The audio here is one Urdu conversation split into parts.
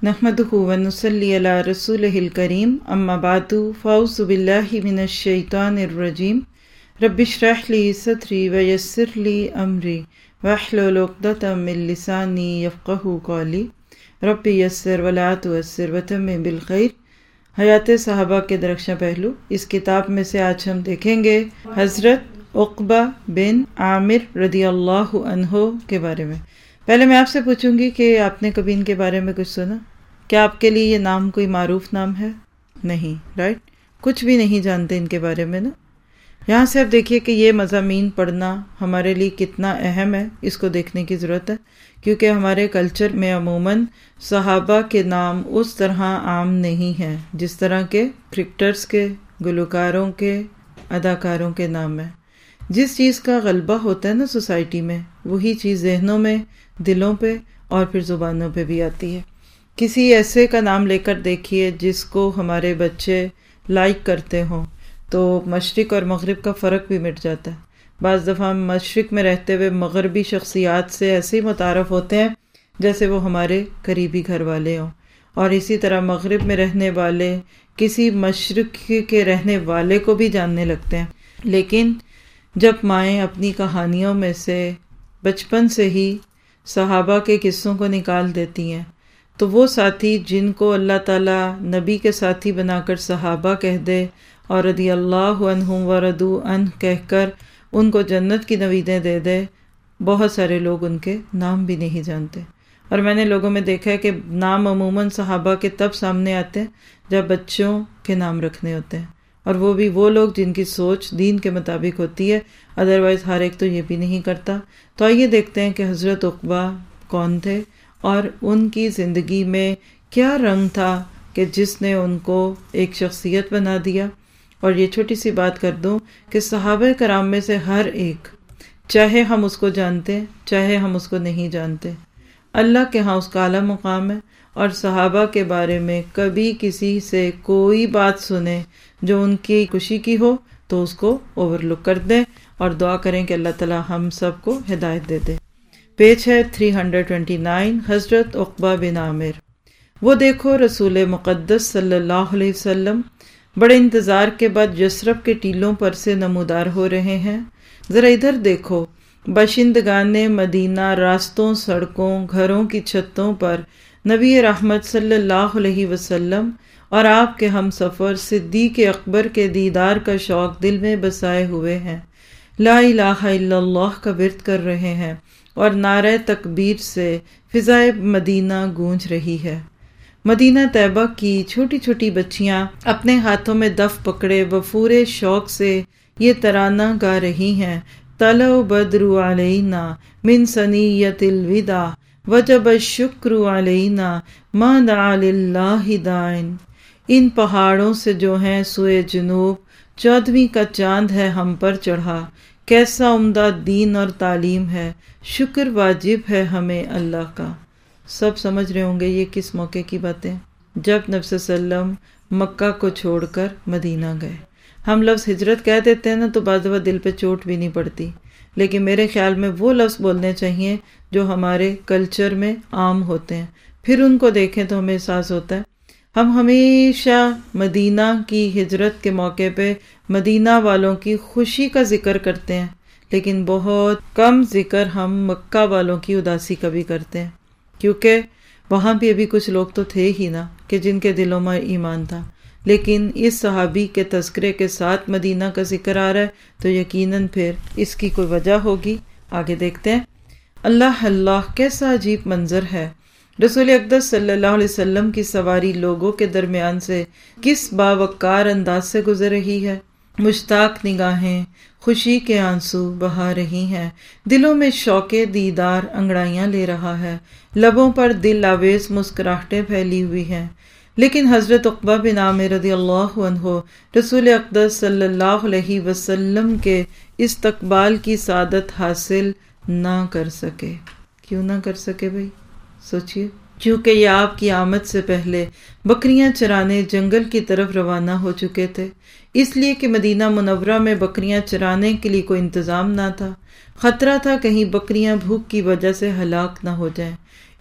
नहमदुहु व नुसल्ली अला रसूलिहिल करीम अम्मा बादु फ़अऊज़ु बिल्लाहि मिनश शैतानिर रजीम रब्बिश्रह ली सदरी व यस्सिर ली अमरी वहलुल उक़दतम मिन लिसानी यफ़क़हू क़ौली रब्बि यस्सिर व ला तुअस्सिर व तम्मिम बिल खैर। हयात सहाबा के दरख्शां पहलू। इस किताब में से आज हम देखेंगे हज़रत उक़बा बिन आमिर रदियल्लाहु अन्हु के बारे में। पहले मैं आपसे पूछूंगी कि आपने कभी इनके बारे में कुछ सुना? क्या आपके लिए ये नाम कोई मारूफ नाम है? नहीं, राइट? कुछ भी नहीं जानते इनके बारे में ना। यहाँ से आप देखिए कि ये मज़ामीन पढ़ना हमारे लिए कितना अहम है, इसको देखने की ज़रूरत है, क्योंकि हमारे कल्चर में अमूमन सहाबा के नाम उस तरह आम नहीं हैं जिस तरह के क्रिकेटर्स के, गुलकारों के, अदाकारों के नाम है। जिस चीज़ का गलबा होता है ना सोसाइटी में, वही चीज़ जहनों में, दिलों पे और फिर ज़ुबानों पे भी आती है। किसी ऐसे का नाम लेकर देखिए जिसको हमारे बच्चे लाइक करते हों तो मशरिक़ और मग़रिब का फ़र्क भी मिट जाता है। बाज़ दफ़ा हम मशरिक़ में रहते हुए मग़रबी शख्सियात से ऐसे ही मुतारफ़ होते हैं जैसे वो हमारे करीबी घर वाले हों, और इसी तरह मग़रिब में रहने वाले किसी मशरिक़ के रहने वाले को भी जानने लगते हैं। लेकिन जब माएँ अपनी कहानियों में से बचपन से ही सहाबा के किस्सों को निकाल देती हैं तो वो साथी जिनको अल्लाह ताला नबी के साथी बनाकर सहाबा कह दे और रदियल्लाहु अन्हुम व रदू अन्ह कहकर उनको जन्नत की नवीदें दे दे, बहुत सारे लोग उनके नाम भी नहीं जानते। और मैंने लोगों में देखा है कि नाम अमूमन सहाबा के तब सामने आते हैं जब बच्चों के नाम रखने होते हैं, और वो भी वो लोग जिनकी सोच दीन के मुताबिक होती है, अदरवाइज़ हर एक तो ये भी नहीं करता। तो आइए देखते हैं कि हज़रत उक़बा कौन थे और उनकी ज़िंदगी में क्या रंग था कि जिसने उनको एक शख्सियत बना दिया। और ये छोटी सी बात कर दूं कि सहाबा कराम में से हर एक, चाहे हम उसको जानते चाहे हम उसको नहीं जानते, अल्लाह के यहाँ उसका आला मुकाम है। और सहाबा के बारे में कभी किसी से कोई बात सुने जो उनकी खुशी की हो तो उसको ओवरलुक कर दें और दुआ करें कि अल्लाह ताला हम सबको हिदायत दे दे। पेज है 329, हज़रत उक़बा बिन आमिर। वो देखो रसूल मुक़द्दस सल्लल्लाहु अलैहि वसल्लम बड़े इंतज़ार के बाद यसरब के टीलों पर से नमूदार हो रहे हैं। ज़रा इधर देखो, बाशिंदगान मदीना रास्तों, सड़कों, घरों की छतों पर नबी रहमत सल्लल्लाहु अलैहि वसल्लम और आपके हम सफ़र सिद्दीक़ अकबर के दीदार का शौक़ दिल में बसाए हुए हैं। ला इलाहा इल्लल्लाह का विर्द कर रहे हैं और नारे तकबीर से फ़िज़ाए मदीना गूंज रही है। मदीना तैयबा की छोटी छोटी बच्चियां अपने हाथों में दफ पकड़े वफूरे शौक से ये तराना गा रही हैं। तलो बद्रु अलैना मिन सनियतिल विदा वजब शुक्र अलैना मा दआ लिल्लाहि दाइन। इन पहाड़ों से जो हैं सुए जुनूब 14वीं का चांद है हम पर चढ़ा। कैसा उम्दा दीन और तालीम है, शुक्र वाजिब है हमें अल्लाह का। सब समझ रहे होंगे ये किस मौके की बातें, जब नबी सल्लम मक्का को छोड़कर मदीना गए। हम लफ्ज़ हिजरत कह देते हैं ना तो बाज़ दफ़ा दिल पे चोट भी नहीं पड़ती, लेकिन मेरे ख्याल में वो लफ्ज़ बोलने चाहिए जो हमारे कल्चर में आम होते हैं, फिर उनको देखें तो हमें एहसास होता है। हम हमेशा मदीना की हिजरत के मौके पे मदीना वालों की खुशी का जिक्र करते हैं, लेकिन बहुत कम जिक्र हम मक्का वालों की उदासी का भी करते हैं, क्योंकि वहाँ भी अभी कुछ लोग तो थे ही ना कि जिनके दिलों में ईमान था। लेकिन इस सहाबी के तज़किरे के साथ मदीना का जिक्र आ रहा है तो यकीनन फिर इसकी कोई वजह होगी। आगे देखते हैं। अल्लाह अल्लाह, कैसा अजीब मंजर है। रसूल अक़दस सल्लल्लाहु अलैहि वसल्लम की सवारी लोगों के दरमियान से किस बावकार अंदाज से गुजर रही है। मुश्ताक निगाहें खुशी के आंसू बहा रही हैं, दिलों में शौक़े दीदार अंगड़ाइयाँ ले रहा है, लबों पर दिल आवेज़ मुस्कुराहटें फैली हुई हैं। लेकिन हज़रत उक़बा बिन आमिर रदियल्लाहु अन्हु रसूल अक़दस सल्लल्लाहु अलैहि वसल्लम के इस्तक़बाल की सादत हासिल ना कर सके। क्यों ना कर सके भाई, सोचिए। क्योंकि ये आपकी आमद से पहले बकरियां चराने जंगल की तरफ रवाना हो चुके थे, इसलिए कि मदीना मुनव्वरा में बकरियां चराने के लिए कोई इंतज़ाम ना था। ख़तरा था कहीं बकरियां भूख की वजह से हलाक ना हो जाएं।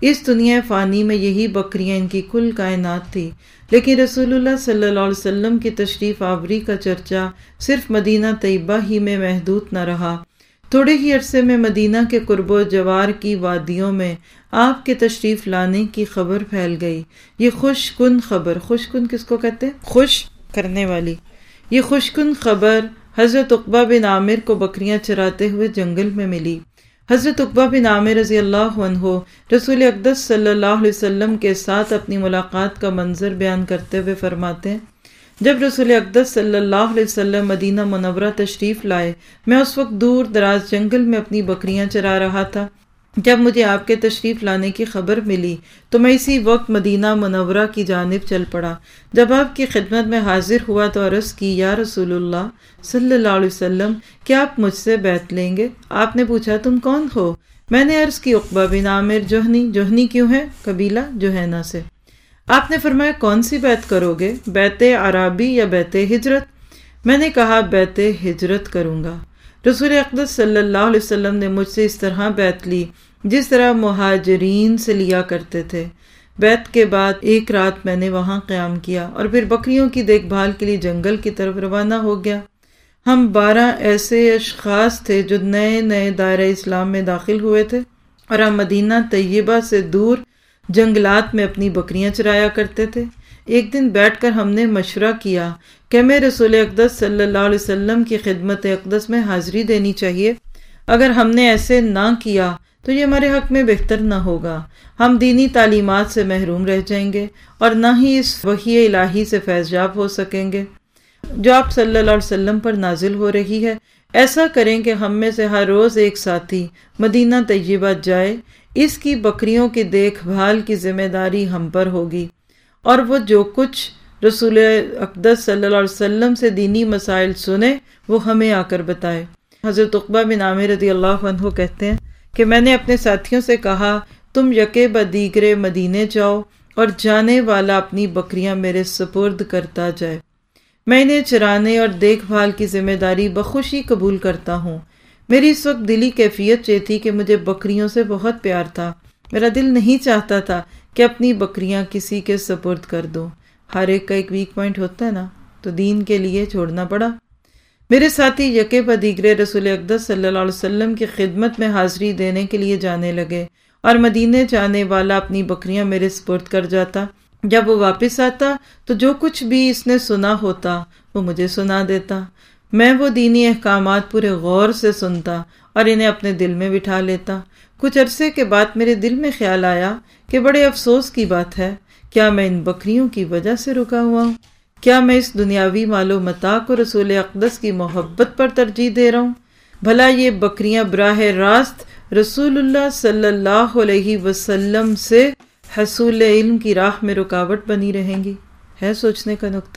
اس دنیا فانی میں یہی بکریاں ان کی کل کائنات تھی، لیکن رسول اللہ صلی اللہ علیہ وسلم کی تشریف آوری کا چرچا صرف مدینہ طیبہ ہی میں محدود نہ رہا۔ تھوڑے ہی عرصے میں مدینہ کے قرب و جوار کی وادیوں میں آپ کے تشریف لانے کی خبر پھیل گئی۔ یہ خوش کن خبر، خوش کن کس کو کہتے ہیں؟ خوش کرنے والی۔ یہ خوش کن خبر حضرت عقبہ بن عامر کو بکریاں چراتے ہوئے جنگل میں ملی۔ حضرت عقبہ بن عامر رضی اللہ عنہ رسول اقدس صلی اللہ علیہ وسلم کے ساتھ اپنی ملاقات کا منظر بیان کرتے ہوئے فرماتے ہیں، جب رسول اقدس صلی اللہ علیہ وسلم مدینہ منورہ تشریف لائے، میں اس وقت دور دراز جنگل میں اپنی بکریاں چرا رہا تھا۔ جب مجھے آپ کے تشریف لانے کی خبر ملی تو میں اسی وقت مدینہ منورہ کی جانب چل پڑا۔ جب آپ کی خدمت میں حاضر ہوا تو عرض کی، یا رسول اللہ صلی اللہ علیہ وسلم، کیا آپ مجھ سے بیعت لیں گے؟ آپ نے پوچھا، تم کون ہو؟ میں نے عرض کی، عقبہ بن عامر جوہنی۔ جوہنی کیوں ہے؟ قبیلہ جوہینہ سے۔ آپ نے فرمایا، کون سی بیعت کرو گے، بیعت عرابی یا بیعت ہجرت؟ میں نے کہا، بیعت ہجرت کروں گا۔ رسول اقدس صلی اللہ علیہ وسلم نے مجھ سے اس طرح بیعت لی جس طرح مہاجرین سے لیا کرتے تھے۔ بیعت کے بعد ایک رات میں نے وہاں قیام کیا اور پھر بکریوں کی دیکھ بھال کے لیے جنگل کی طرف روانہ ہو گیا۔ ہم 12 ایسے اشخاص تھے جو نئے نئے دائرہ اسلام میں داخل ہوئے تھے، اور ہم مدینہ طیبہ سے دور جنگلات میں اپنی بکریاں چرایا کرتے تھے۔ ایک دن بیٹھ کر ہم نے مشورہ کیا کہ ہمیں رسول اقدس صلی اللہ علیہ وسلم کی خدمت اقدس میں حاضری دینی چاہیے۔ اگر ہم نے ایسے نہ کیا تو یہ ہمارے حق میں بہتر نہ ہوگا، ہم دینی تعلیمات سے محروم رہ جائیں گے اور نہ ہی اس وحی الہی سے فیض یاب ہو سکیں گے جو آپ صلی اللہ علیہ وسلم پر نازل ہو رہی ہے۔ ایسا کریں کہ ہم میں سے ہر روز ایک ساتھی مدینہ طیبہ جائے، اس کی بکریوں کی دیکھ بھال کی ذمہ داری ہم پر ہوگی، اور وہ جو کچھ رسول اقدس صلی اللہ علیہ وسلم سے دینی مسائل سنے وہ ہمیں آ کر بتائے۔ حضرت عقبہ بن عامر رضی اللہ عنہ کہتے ہیں کہ میں نے اپنے ساتھیوں سے کہا، تم یکے بدیگرے مدینے جاؤ اور جانے والا اپنی بکریاں میرے سپرد کرتا جائے۔ میں انہیں چرانے اور دیکھ بھال کی ذمہ داری بخوشی قبول کرتا ہوں۔ میری اس وقت دلی کیفیت یہ تھی کہ مجھے بکریوں سے بہت پیار تھا۔ میرا دل نہیں چاہتا تھا کہ اپنی بکریاں کسی کے سپرد کر دوں۔ ہر ایک کا ایک ویک پوائنٹ ہوتا ہے نا، تو دین کے لیے چھوڑنا پڑا۔ میرے ساتھی یکے بدیگرے رسول اقدس صلی اللہ علیہ وسلم کی خدمت میں حاضری دینے کے لیے جانے لگے، اور مدینے جانے والا اپنی بکریاں میرے سپرد کر جاتا۔ جب وہ واپس آتا تو جو کچھ بھی اس نے سنا ہوتا وہ مجھے سنا دیتا۔ میں وہ دینی احکامات پورے غور سے سنتا اور انہیں اپنے دل میں بٹھا لیتا۔ کچھ عرصے کے بعد میرے دل میں خیال آیا کہ بڑے افسوس کی بات ہے، کیا میں ان بکریوں کی وجہ سے رکا ہوا ہوں؟ کیا میں اس دنیاوی مال و متاع کو رسول اقدس کی محبت پر ترجیح دے رہا ہوں؟ بھلا یہ بکریاں براہ راست رسول اللہ صلی اللہ علیہ وسلم سے حصول علم کی راہ میں رکاوٹ بنی رہیں گی؟ ہے سوچنے کا نقطہ۔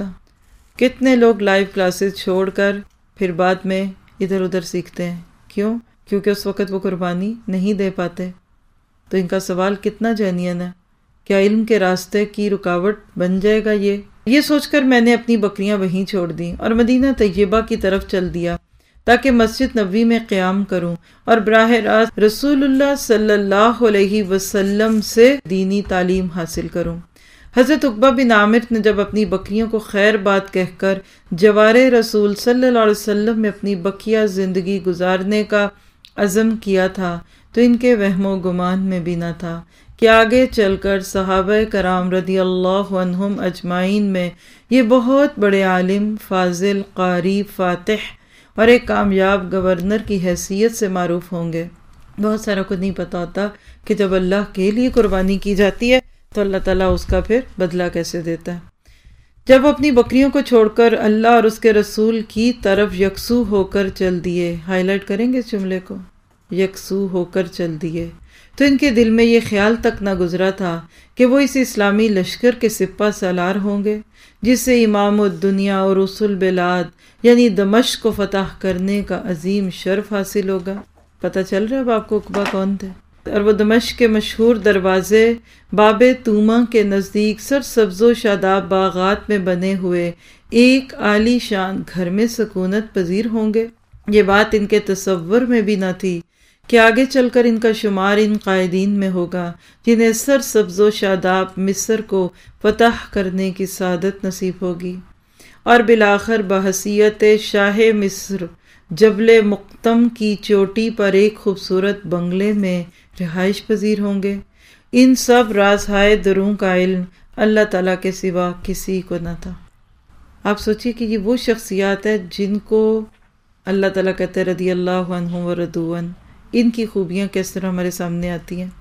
کتنے لوگ لائیو کلاسز چھوڑ کر پھر بعد میں ادھر ادھر سیکھتے ہیں، کیوں؟ کیونکہ اس وقت وہ قربانی نہیں دے پاتے۔ تو ان کا سوال کتنا جینین ہے، کیا علم کے راستے کی رکاوٹ بن جائے گا یہ سوچ کر میں نے اپنی بکریاں وہیں چھوڑ دیں اور مدینہ طیبہ کی طرف چل دیا تاکہ مسجد نبوی میں قیام کروں اور براہ راست رسول اللہ صلی اللہ علیہ وسلم سے دینی تعلیم حاصل کروں۔ حضرت عقبہ بن عامر نے جب اپنی بکریوں کو خیر بات کہہ کر جوار رسول صلی اللہ علیہ وسلم میں اپنی بقیہ زندگی گزارنے کا عزم کیا تھا تو ان کے وہم و گمان میں بھی نہ تھا کہ آگے چل کر صحابہ کرام رضی اللہ عنہم اجمعین میں یہ بہت بڑے عالم، فاضل، قاری، فاتح اور ایک کامیاب گورنر کی حیثیت سے معروف ہوں گے۔ بہت سارا کو نہیں پتا ہوتا کہ جب اللہ کے لیے قربانی کی جاتی ہے تو اللہ تعالیٰ اس کا پھر بدلہ کیسے دیتا ہے۔ جب اپنی بکریوں کو چھوڑ کر اللہ اور اس کے رسول کی طرف یکسو ہو کر چل دیے، ہائی لائٹ کریں گے اس جملے کو، یکسو ہو کر چل دیے، تو ان کے دل میں یہ خیال تک نہ گزرا تھا کہ وہ اس اسلامی لشکر کے سپہ سالار ہوں گے جس سے امام الدنیا اور رسول البلاد یعنی دمشق کو فتح کرنے کا عظیم شرف حاصل ہوگا۔ پتہ چل رہا ہے اب آپ کو عقبہ کون تھے؟ اور وہ دمشق کے مشہور دروازے باب توما کے نزدیک سرسبز و شاداب باغات میں بنے ہوئے ایک عالی شان گھر میں سکونت پذیر ہوں گے۔ یہ بات ان کے تصور میں بھی نہ تھی کہ آگے چل کر ان کا شمار ان قائدین میں ہوگا جنہیں سرسبز و شاداب مصر کو فتح کرنے کی سعادت نصیب ہوگی، اور بالآخر بحیثیت شاہ مصر جبل مقتم کی چوٹی پر ایک خوبصورت بنگلے میں رہائش پذیر ہوں گے۔ ان سب رازہائے دروں کا علم اللہ تعالیٰ کے سوا کسی کو نہ تھا۔ آپ سوچئے کہ یہ وہ شخصیات ہیں جن کو اللہ تعالیٰ کہتے ہیں رضی اللہ عنہ ورضوا عنہ، ان کی خوبیاں کس طرح ہمارے سامنے آتی ہیں۔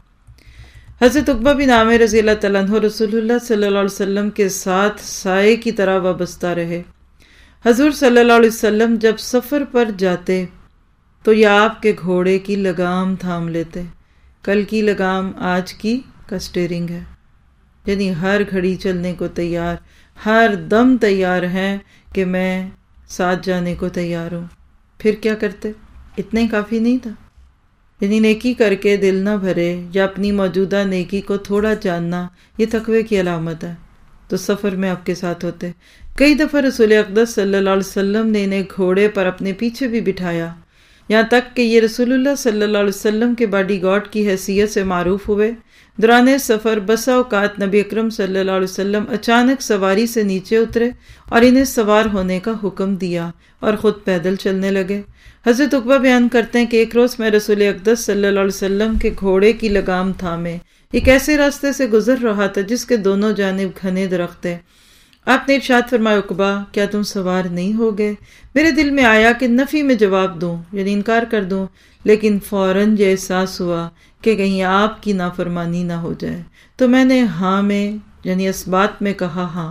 حضرت عقبہ بن عامر رضی اللہ تعالیٰ عنہ رسول اللہ صلی اللہ علیہ وسلم کے ساتھ سائے کی طرح وابستہ رہے۔ حضور صلی اللہ علیہ وسلم جب سفر پر جاتے تو یا آپ کے گھوڑے کی لگام تھام لیتے، کل کی لگام آج کی کا اسٹیئرنگ ہے، یعنی ہر گھڑی چلنے کو تیار، ہر دم تیار ہیں کہ میں ساتھ جانے کو تیار ہوں۔ پھر کیا کرتے؟ اتنا ہی کافی نہیں تھا، یعنی نیکی کر کے دل نہ بھرے یا اپنی موجودہ نیکی کو تھوڑا جاننا یہ تقوی کی علامت ہے، تو سفر میں آپ کے ساتھ ہوتے۔ کئی دفعہ رسول اقدس صلی اللہ علیہ وسلم نے انہیں گھوڑے پر اپنے پیچھے بھی بٹھایا، یہاں تک کہ یہ رسول اللہ صلی اللہ علیہ وسلم کے باڈی گارڈ کی حیثیت سے معروف ہوئے۔ دوران سفر بسا اوقات نبی اکرم صلی اللہ علیہ وسلم اچانک سواری سے نیچے اترے اور انہیں سوار ہونے کا حکم دیا اور خود پیدل چلنے لگے۔ حضرت عقبہ بیان کرتے ہیں کہ ایک روز میں رسول اقدس صلی اللہ علیہ وسلم کے گھوڑے کی لگام تھامے ایک ایسے راستے سے گزر رہا تھا جس کے دونوں جانب گھنے درخت تھے۔ آپ نے ارشاد فرمایا، عقبہ کیا تم سوار نہیں ہوگے؟ میرے دل میں آیا کہ نفی میں جواب دوں، یعنی انکار کر دوں، لیکن فوراً یہ احساس ہوا کہ کہیں آپ کی نافرمانی نہ ہو جائے، تو میں نے ہاں میں یعنی اس بات میں کہا ہاں۔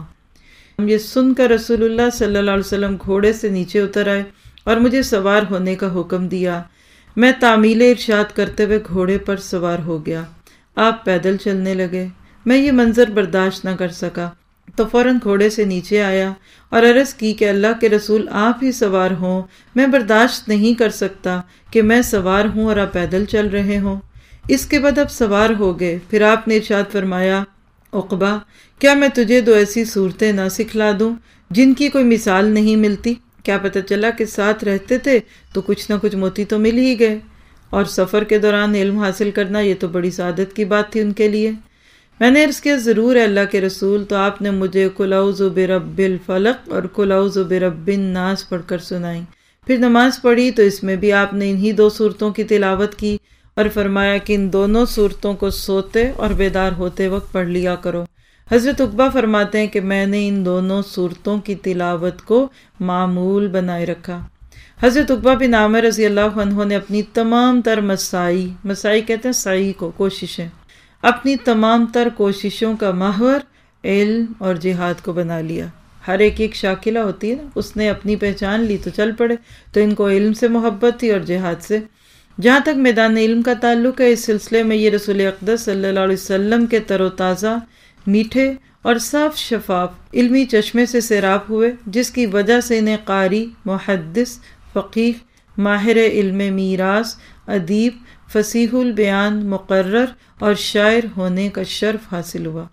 یہ سن کر رسول اللہ صلی اللہ علیہ وسلم گھوڑے سے نیچے اتر آئے اور مجھے سوار ہونے کا حکم دیا۔ میں تعمیل ارشاد کرتے ہوئے گھوڑے پر سوار ہو گیا۔ آپ پیدل چلنے لگے۔ میں یہ منظر برداشت نہ کر سکا تو فوراً گھوڑے سے نیچے آیا اور عرض کی کہ اللہ کے رسول آپ ہی سوار ہوں، میں برداشت نہیں کر سکتا کہ میں سوار ہوں اور آپ پیدل چل رہے ہوں۔ اس کے بعد آپ سوار ہو گئے۔ پھر آپ نے ارشاد فرمایا، عقبہ کیا میں تجھے دو ایسی صورتیں نہ سکھلا دوں جن کی کوئی مثال نہیں ملتی؟ کیا پتہ چلا کہ ساتھ رہتے تھے تو کچھ نہ کچھ موتی تو مل ہی گئے، اور سفر کے دوران علم حاصل کرنا یہ تو بڑی سعادت کی بات تھی ان کے لیے۔ میں نے عرض کیا، ضرور ہے اللہ کے رسول۔ تو آپ نے مجھے قل اعوذ برب الفلق اور قل اعوذ برب الناس پڑھ کر سنائی۔ پھر نماز پڑھی تو اس میں بھی آپ نے انہی دو صورتوں کی تلاوت کی اور فرمایا کہ ان دونوں صورتوں کو سوتے اور بیدار ہوتے وقت پڑھ لیا کرو۔ حضرت عقبہ فرماتے ہیں کہ میں نے ان دونوں صورتوں کی تلاوت کو معمول بنائے رکھا۔ حضرت عقبہ بن عامر رضی اللہ عنہ نے اپنی تمام تر مسائی کہتے ہیں سعی کو، کوششیں، اپنی تمام تر کوششوں کا محور علم اور جہاد کو بنا لیا۔ ہر ایک شاکلہ ہوتی ہے نا، اس نے اپنی پہچان لی تو چل پڑے۔ تو ان کو علم سے محبت تھی اور جہاد سے۔ جہاں تک میدان علم کا تعلق ہے، اس سلسلے میں یہ رسول اقدس صلی اللہ علیہ وسلم کے تر و تازہ، میٹھے اور صاف شفاف علمی چشمے سے سیراب ہوئے، جس کی وجہ سے انہیں قاری، محدث، فقیہ، ماہر علم میراث، ادیب، فصیح البیان، مقرر اور شاعر ہونے کا شرف حاصل ہوا۔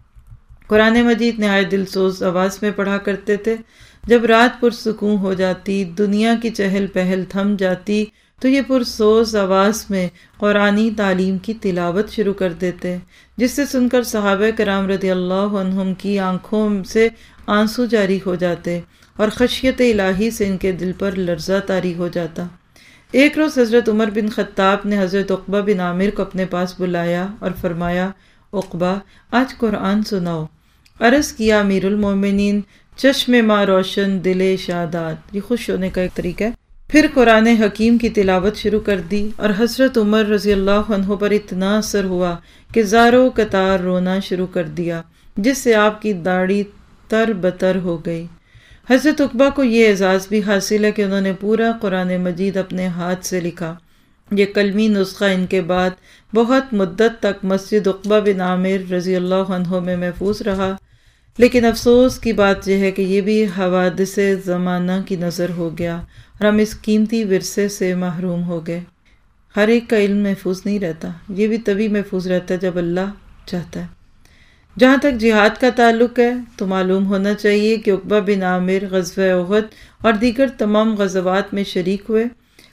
قرآن مجید نہایت دلسوز آواز میں پڑھا کرتے تھے۔ جب رات پرسکون ہو جاتی، دنیا کی چہل پہل تھم جاتی، تو یہ پرسوز آواز میں قرآنی تعلیم کی تلاوت شروع کر دیتے، جس سے سن کر صحابہ کرام رضی اللہ عنہم کی آنکھوں سے آنسو جاری ہو جاتے اور خشیت الہی سے ان کے دل پر لرزہ طاری ہو جاتا۔ ایک روز حضرت عمر بن خطاب نے حضرت عقبہ بن عامر کو اپنے پاس بلایا اور فرمایا، عقبہ آج قرآن سناؤ۔ عرض کیا، امیر المومنین، چشم ماں روشن، دل شاداد، یہ خوش ہونے کا ایک طریقہ ہے۔ پھر قرآن حکیم کی تلاوت شروع کر دی اور حضرت عمر رضی اللہ عنہ پر اتنا اثر ہوا کہ زاروں قطار رونا شروع کر دیا، جس سے آپ کی داڑھی تر بتر ہو گئی۔ حضرت عقبہ کو یہ اعزاز بھی حاصل ہے کہ انہوں نے پورا قرآن مجید اپنے ہاتھ سے لکھا۔ یہ کلمی نسخہ ان کے بعد بہت مدت تک مسجد عقبہ بن عامر رضی اللہ عنہ میں محفوظ رہا، لیکن افسوس کی بات یہ ہے کہ یہ بھی حوادث زمانہ کی نظر ہو گیا اور ہم اس قیمتی ورثے سے محروم ہو گئے۔ ہر ایک کا علم محفوظ نہیں رہتا، یہ بھی تبھی محفوظ رہتا ہے جب اللہ چاہتا ہے۔ جہاں تک جہاد کا تعلق ہے تو معلوم ہونا چاہیے کہ عقبہ بن عامر غزوہ احد اور دیگر تمام غزوات میں شریک ہوئے۔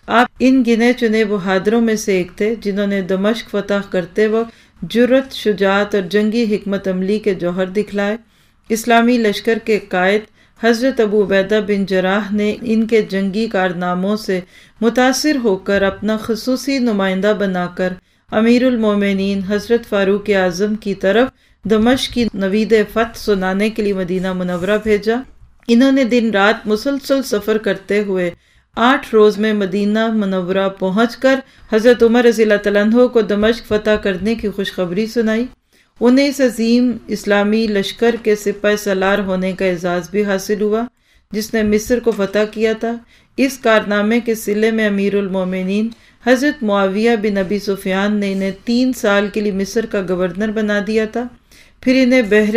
آپ ان گنے چنے بہادروں میں سے ایک تھے جنہوں نے دمشق فتح کرتے وقت جرأت، شجاعت اور جنگی حکمت عملی کے جوہر دکھلائے۔ اسلامی لشکر کے قائد حضرت ابو عبیدہ بن جراح نے ان کے جنگی کارناموں سے متاثر ہو کر اپنا خصوصی نمائندہ بنا کر امیر المومنین حضرت فاروق اعظم کی طرف دمشق کی نوید فتح سنانے کے لیے مدینہ منورہ بھیجا۔ انہوں نے دن رات مسلسل سفر کرتے ہوئے 8 روز میں مدینہ منورہ پہنچ کر حضرت عمر رضی اللہ تعالیٰ عنہ کو دمشق فتح کرنے کی خوشخبری سنائی۔ انہیں اس عظیم اسلامی لشکر کے سپہ سالار ہونے کا اعزاز بھی حاصل ہوا جس نے مصر کو فتح کیا تھا۔ اس کارنامے کے صلے میں امیر المومنین حضرت معاویہ بن ابی سفیان نے انہیں 3 سال کے لیے مصر کا گورنر بنا دیا تھا۔ پھر انہیں بحر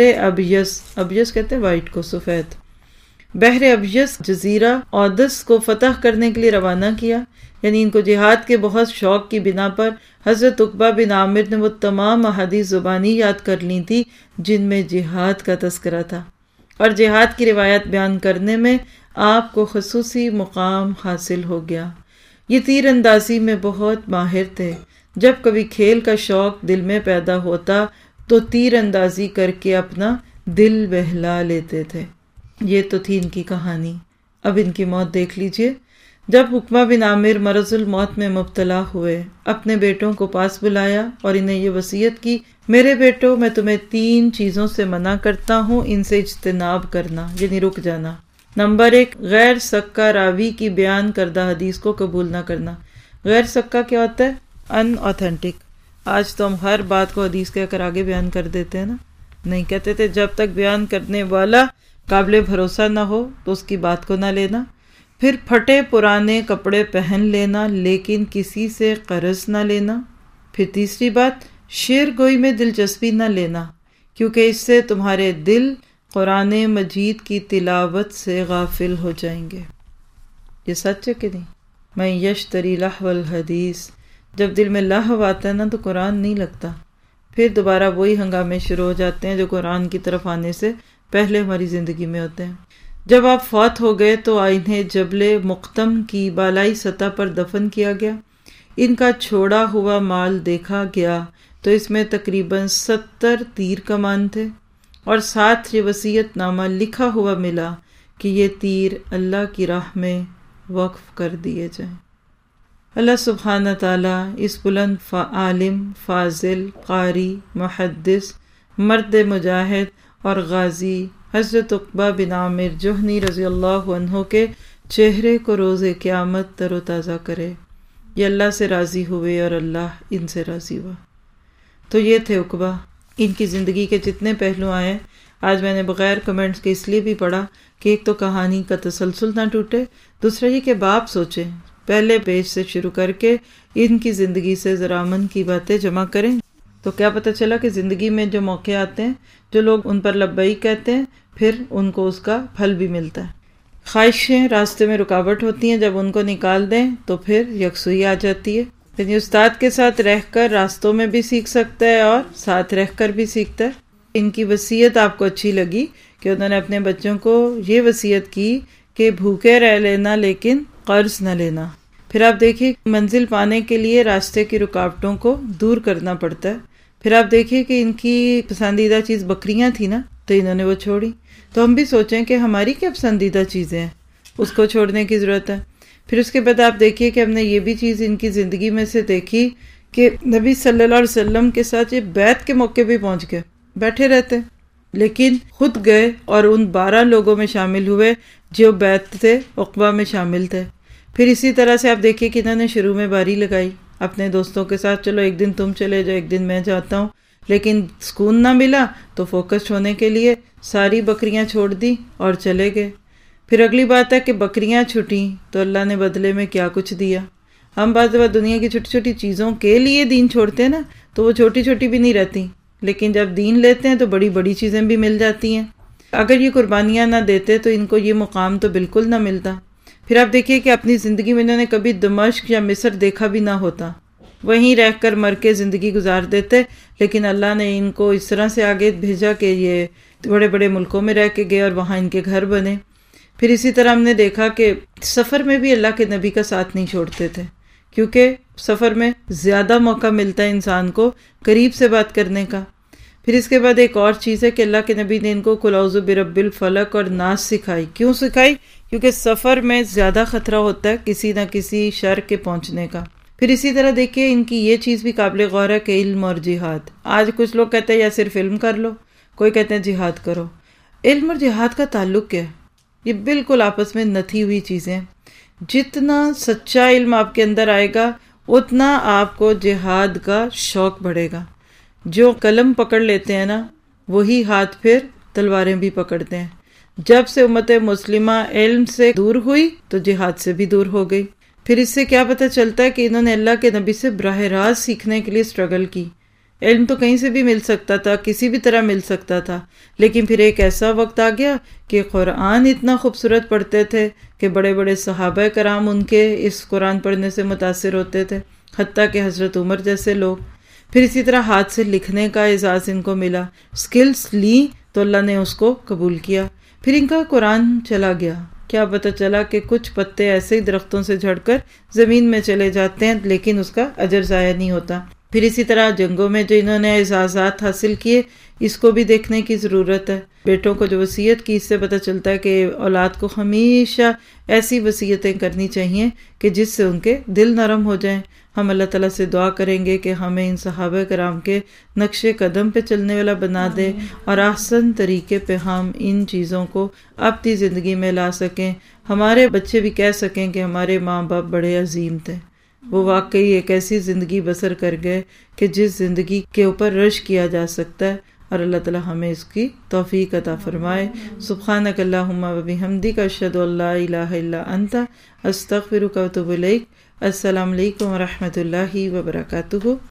ابیض کہتے ہیں وائٹ کو، سفید، بحر ابیض جزیرہ اودس کو فتح کرنے کے لیے روانہ کیا۔ یعنی ان کو جہاد کے بہت شوق کی بنا پر حضرت عقبہ بن عامر نے وہ تمام احادیث زبانی یاد کر لی تھی جن میں جہاد کا تذکرہ تھا، اور جہاد کی روایت بیان کرنے میں آپ کو خصوصی مقام حاصل ہو گیا۔ یہ تیر اندازی میں بہت ماہر تھے۔ جب کبھی کھیل کا شوق دل میں پیدا ہوتا تو تیر اندازی کر کے اپنا دل بہلا لیتے تھے۔ یہ تو تھی ان کی کہانی۔ اب ان کی موت دیکھ لیجئے۔ جب عقبہ بن عامر مرض الموت میں مبتلا ہوئے، اپنے بیٹوں کو پاس بلایا اور انہیں یہ وصیت کی، میرے بیٹوں، میں تمہیں 3 چیزوں سے منع کرتا ہوں، ان سے اجتناب کرنا، یعنی رک جانا۔ نمبر 1، غیر سکہ راوی کی بیان کردہ حدیث کو قبول نہ کرنا۔ غیر سکہ کیا ہوتا ہے؟ Unauthentic. آج تو ہم ہر بات کو حدیث کہہ کر آگے بیان کر دیتے ہیں نا، نہیں کہتے تھے جب تک بیان کرنے والا قابل بھروسہ نہ ہو تو اس کی بات کو نہ لینا۔ پھر پھٹے پرانے کپڑے پہن لینا لیکن کسی سے قرض نہ لینا۔ پھر تیسری بات، شعر گوئی میں دلچسپی نہ لینا کیونکہ اس سے تمہارے دل قرآن مجید کی تلاوت سے غافل ہو جائیں گے۔ یہ سچ ہے کہ نہیں؟ میں یشتری لہو الحدیث، جب دل میں لہو آتا ہے نا تو قرآن نہیں لگتا، پھر دوبارہ وہی ہنگامے شروع ہو جاتے ہیں جو قرآن کی طرف آنے سے پہلے ہماری زندگی میں ہوتے ہیں۔ جب آپ فوت ہو گئے تو انہیں جبل مقتم کی بالائی سطح پر دفن کیا گیا۔ ان کا چھوڑا ہوا مال دیکھا گیا تو اس میں تقریباً 70 تیر کمان تھے، اور ساتھ یہ وصیت نامہ لکھا ہوا ملا کہ یہ تیر اللہ کی راہ میں وقف کر دیے جائیں۔ اللہ سبحانہ تعالیٰ اس بلند عالم، فاضل، قاری، محدث، مرد مجاہد اور غازی حضرت عقبہ بن عامر جہنی رضی اللہ عنہ کے چہرے کو روز قیامت تر و تازہ کرے۔ یہ اللہ سے راضی ہوئے اور اللہ ان سے راضی ہوا۔ تو یہ تھے عقبہ۔ ان کی زندگی کے جتنے پہلو آئے آج میں نے بغیر کمنٹس کے اس لیے بھی پڑھا کہ ایک تو کہانی کا تسلسل نہ ٹوٹے، دوسرا یہ کہ باپ سوچیں، پہلے پیج سے شروع کر کے ان کی زندگی سے ذرا امن کی باتیں جمع کریں تو کیا پتہ چلا کہ زندگی میں جو موقع آتے ہیں جو لوگ ان پر لبیک کہتے ہیں پھر ان کو اس کا پھل بھی ملتا ہے۔ خواہشیں راستے میں رکاوٹ ہوتی ہیں، جب ان کو نکال دیں تو پھر یکسوئی آ جاتی ہے۔ یعنی استاد کے ساتھ رہ کر راستوں میں بھی سیکھ سکتا ہے اور ساتھ رہ کر بھی سیکھتا ہے۔ ان کی وصیت آپ کو اچھی لگی کہ انہوں نے اپنے بچوں کو یہ وصیت کی کہ بھوکے رہ لینا لیکن قرض نہ لینا۔ پھر آپ دیکھیے منزل پانے کے لیے راستے کی رکاوٹوں کو دور کرنا پڑتا ہے۔ پھر آپ دیکھیے کہ ان کی پسندیدہ چیز بکریاں تھیں نا تو انہوں نے وہ چھوڑی۔ تو ہم بھی سوچیں کہ ہماری کیا پسندیدہ چیزیں ہیں، اس کو چھوڑنے کی ضرورت ہے۔ پھر اس کے بعد آپ دیکھیے کہ ہم نے یہ بھی چیز ان کی زندگی میں سے دیکھی کہ نبی صلی اللہ علیہ وسلم کے ساتھ یہ بیعت کے موقع بھی پہنچ گئے، بیٹھے رہتے لیکن خود گئے اور ان 12 لوگوں میں شامل ہوئے جو بیعت سے عقبہ میں شامل تھے۔ پھر اسی طرح سے آپ دیکھیے کہ انہوں نے شروع میں باری لگائی اپنے دوستوں کے ساتھ، چلو ایک دن تم چلے جاؤ ایک دن میں جاتا ہوں، لیکن سکون نہ ملا تو فوکس ہونے کے لیے ساری بکریاں چھوڑ دی اور چلے گئے۔ پھر اگلی بات ہے کہ بکریاں چھٹیں تو اللہ نے بدلے میں کیا کچھ دیا۔ ہم بعض دفعہ دنیا کی چھوٹی چھوٹی چیزوں کے لیے دین چھوڑتے ہیں نا تو وہ چھوٹی چھوٹی بھی نہیں رہتی، لیکن جب دین لیتے ہیں تو بڑی بڑی چیزیں بھی مل جاتی ہیں۔ اگر یہ قربانیاں نہ دیتے تو ان کو یہ مقام تو بالکل نہ ملتا۔ پھر آپ دیکھیے کہ اپنی زندگی میں انہوں نے کبھی دمشق یا مصر دیکھا بھی نہ ہوتا، وہیں رہ کر مر کے زندگی گزار دیتے، لیکن اللہ نے ان کو اس طرح سے آگے بھیجا کہ یہ بڑے بڑے ملکوں میں رہ کے گئے اور وہاں ان کے گھر بنے۔ پھر اسی طرح ہم نے دیکھا کہ سفر میں بھی اللہ کے نبی کا ساتھ نہیں چھوڑتے تھے، کیونکہ سفر میں زیادہ موقع ملتا ہے انسان کو قریب سے بات کرنے کا۔ پھر اس کے بعد ایک اور چیز ہے کہ اللہ کے نبی نے ان کو قل اعوذ برب الفلق اور ناس سکھائی۔ کیوں سکھائی؟ کیونکہ سفر میں زیادہ خطرہ ہوتا ہے کسی نہ کسی شر کے پہنچنے کا۔ پھر اسی طرح دیکھیے ان کی یہ چیز بھی قابل غور ہے کہ علم اور جہاد۔ آج کچھ لوگ کہتے ہیں یا صرف علم کر لو، کوئی کہتے ہیں جہاد کرو۔ علم اور جہاد کا تعلق کیا ہے؟ یہ بالکل آپس میں نتھی ہوئی چیزیں ہیں۔ جتنا سچا علم آپ کے اندر آئے گا اتنا آپ کو جہاد کا شوق بڑھے گا۔ جو قلم پکڑ لیتے ہیں نا وہی ہاتھ پھر تلواریں بھی پکڑتے ہیں۔ جب سے امت مسلمہ علم سے دور ہوئی تو جہاد سے بھی دور ہو گئی۔ پھر اس سے کیا پتہ چلتا ہے کہ انہوں نے اللہ کے نبی سے براہ راست سیکھنے کے لیے سٹرگل کی۔ علم تو کہیں سے بھی مل سکتا تھا، کسی بھی طرح مل سکتا تھا، لیکن پھر ایک ایسا وقت آ گیا کہ قرآن اتنا خوبصورت پڑھتے تھے کہ بڑے بڑے صحابہ کرام ان کے اس قرآن پڑھنے سے متاثر ہوتے تھے، حتیٰ کہ حضرت عمر جیسے لوگ۔ پھر اسی طرح ہاتھ سے لکھنے کا اعزاز ان کو ملا، سکلز لی تو اللہ نے اس کو قبول کیا۔ پھر ان کا قرآن چلا گیا، کیا پتہ چلا کہ کچھ پتے ایسے ہی درختوں سے جھڑ کر زمین میں چلے جاتے ہیں لیکن اس کا اجر ضائع نہیں ہوتا۔ پھر اسی طرح جنگوں میں جو انہوں نے اعزازات حاصل کیے اس کو بھی دیکھنے کی ضرورت ہے۔ بیٹوں کو جو وصیت کی اس سے پتہ چلتا ہے کہ اولاد کو ہمیشہ ایسی وصیتیں کرنی چاہیے کہ جس سے ان کے دل نرم ہو جائیں۔ ہم اللہ تعالیٰ سے دعا کریں گے کہ ہمیں ان صحابہ کرام کے نقش قدم پہ چلنے والا بنا دے اور احسن طریقے پہ ہم ان چیزوں کو اپنی زندگی میں لا سکیں، ہمارے بچے بھی کہہ سکیں کہ ہمارے ماں باپ بڑے عظیم تھے، وہ واقعی ایک ایسی زندگی بسر کر گئے کہ جس زندگی کے اوپر رش کیا جا سکتا ہے، اور اللہ تعالیٰ ہمیں اس کی توفیق عطا فرمائے۔ سبحانک اللہم و بحمدک اشہد ان لا الہ الا انت استغفرک و اتوب الیک۔ السلام علیکم و رحمۃ اللہ وبرکاتہ۔